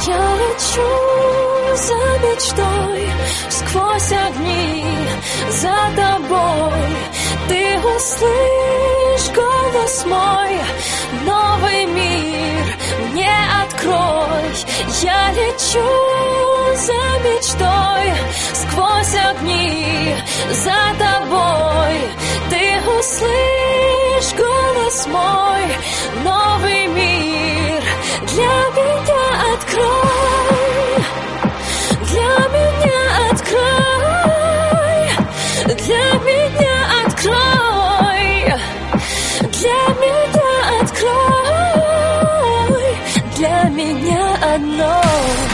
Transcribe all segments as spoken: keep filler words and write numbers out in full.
Я лечу за мечтой, сквозь огни, за тобой. Ты услышь голос мой, новый мир мне открой. Я лечу за мечтой, сквозь огни, за тобой. Ты услышь голос мой, новый мир для меня открой. Для меня открой. Для меня открой. Для меня открой. Для меня одной.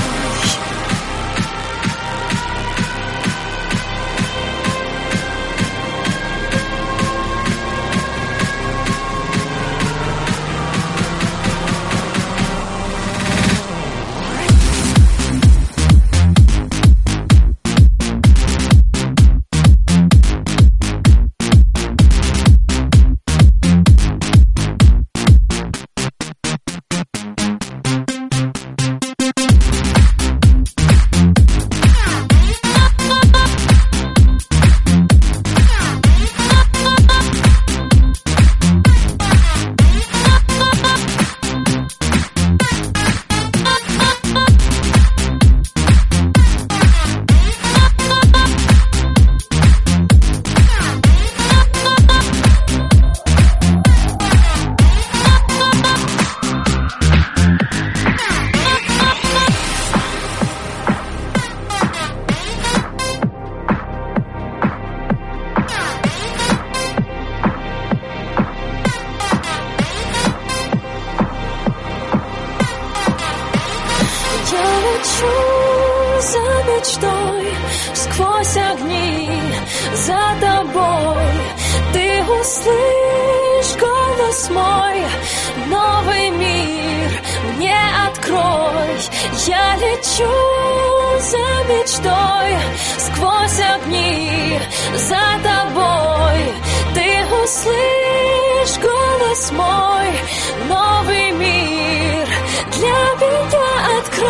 За мечтой, сквозь огни, за тобой. Ты услышь голос мой, новый мир мне открой. Я лечу за мечтой, сквозь огни, за тобой. Ты услышь голос мой, новый мир для меня открой.